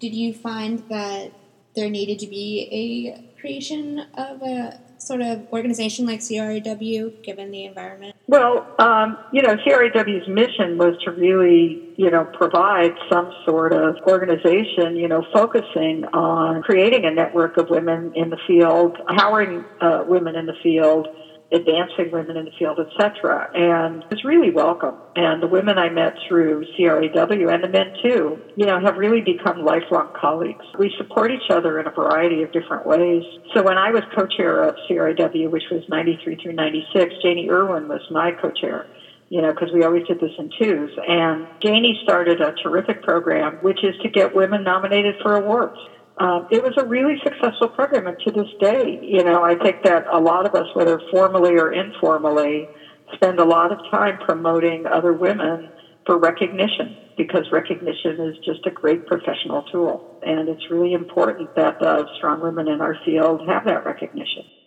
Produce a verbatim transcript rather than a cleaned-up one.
did you find that there needed to be a creation of a sort of organization like C R A W, given the environment? Well, um, you know, C R A W's mission was to really, you know, provide some sort of organization, you know, focusing on creating a network of women in the field, empowering uh, women in the field, advancing women in the field, et cetera. And it was really welcome. And the women I met through C R A W, and the men too, you know, have really become lifelong colleagues. We support each other in a variety of different ways. So when I was co-chair of C R A W, which was ninety-three through ninety-six, Janie Irwin was my co-chair, you know, because we always did this in twos. And Janie started a terrific program, which is to get women nominated for awards. Um, it was a really successful program, and to this day, you know, I think that a lot of us, whether formally or informally, spend a lot of time promoting other women for recognition, because recognition is just a great professional tool, and it's really important that uh, strong women in our field have that recognition.